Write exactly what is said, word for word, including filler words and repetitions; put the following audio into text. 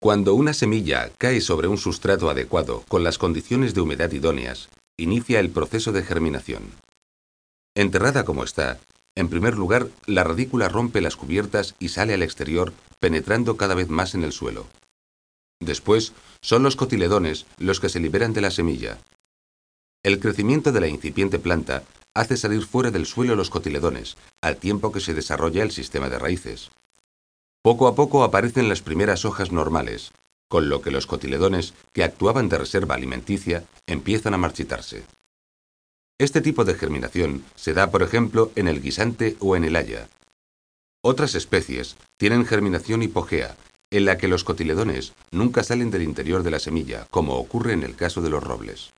Cuando una semilla cae sobre un sustrato adecuado con las condiciones de humedad idóneas, inicia el proceso de germinación. Enterrada como está, en primer lugar, la radícula rompe las cubiertas y sale al exterior, penetrando cada vez más en el suelo. Después, son los cotiledones los que se liberan de la semilla. El crecimiento de la incipiente planta hace salir fuera del suelo los cotiledones, al tiempo que se desarrolla el sistema de raíces. Poco a poco aparecen las primeras hojas normales, con lo que los cotiledones, que actuaban de reserva alimenticia, empiezan a marchitarse. Este tipo de germinación se da, por ejemplo, en el guisante o en el haya. Otras especies tienen germinación hipogea, en la que los cotiledones nunca salen del interior de la semilla, como ocurre en el caso de los robles.